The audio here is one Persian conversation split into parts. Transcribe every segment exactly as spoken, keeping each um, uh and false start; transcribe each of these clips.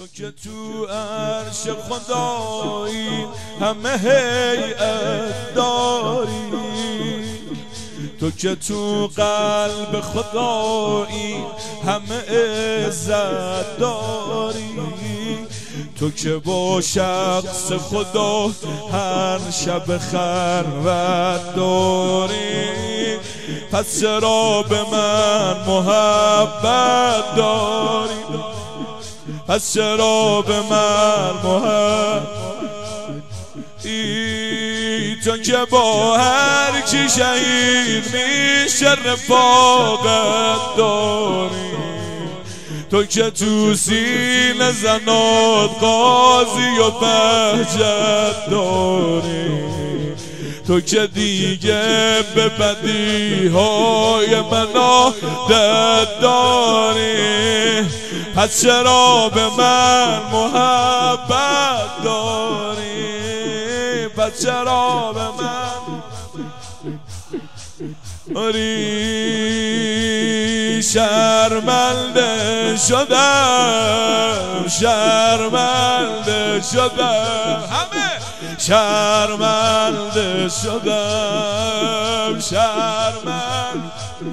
تو که تو عرش خدایی همه هیئت داری، تو که تو قلب خدایی همه عزت داری، تو که با شخص خدا هر شب خلوت داری، پس چرا به من محبت داری، پس چرا به من محبت ای، تو که با هر کی شهید میشه رفاقت داری، تو که تو سینه زنات قاضی و بهجت داری، تو که دیگه به بدی های من عادت داری، پس چرا به من محبت داری، پس چرا به من داری. شرمنده شدم، شرمنده شدم، همه شرمنده شدم، شرمنده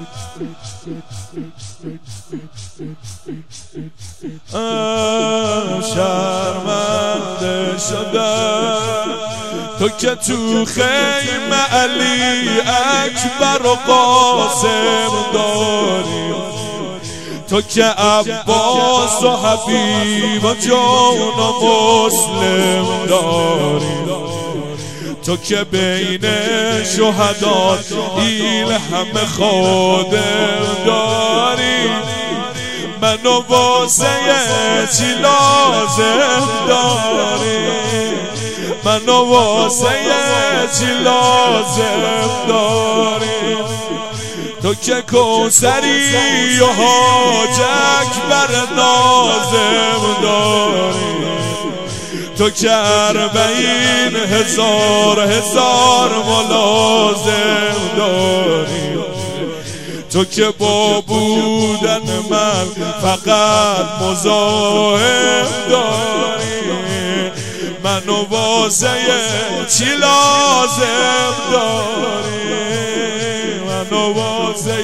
شرمنده شدم، تو که تو خیمه علی اکبر و قاسم داری، تو که عباس و حبیب و جان و مسلم داری، تو که بین شهدات این همه خادم داری، منو واسه چی لازم داری، منو واسه چی لازم داری، تو که کوثری و حاج اکبر ناظم داری، تو که اربعین هزار هزار ملازم داری، تو که با بودن من فقط مزاحم داری، منو واسه چی لازم داری، منو واسه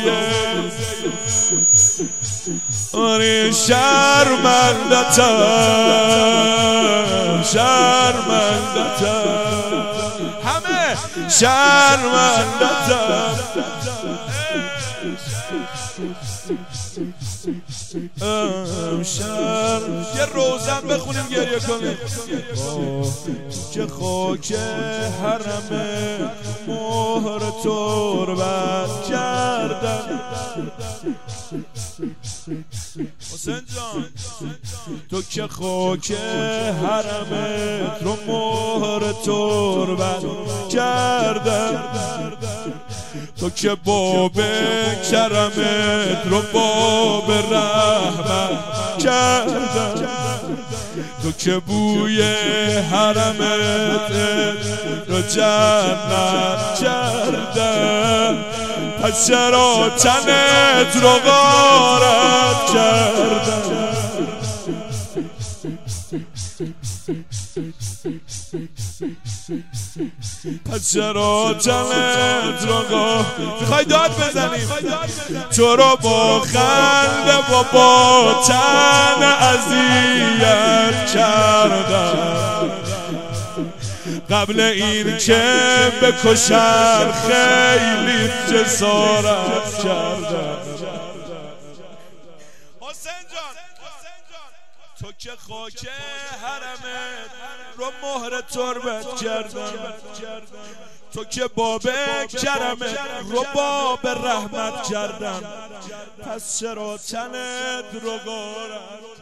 آری شرمندتم، شرمندتم، همه شرمندتم، شر یه روزن بخونیم گریه کنیم، که خاک حرم مهر تربت کردن. حسین جان تو که خاک حرمت رو مهر تربت کردن، تو که باب کرمت رو باب رحمت کردن، تو که بوی حرمت رو جنت کردن، پس چرا تنت رو غارت کردن، پس چرا تنت رو غارت. میخوای داد بزنیم تو رو با خنده و با تن اذیت کردن، قبل این که بکشن خیلی جسارت کردن. حسین جان تو که خاک حرمت رو مهر تربت کردن، تو که باب کرمت رو باب رحمت کردن، پس چرا تنت رو غارت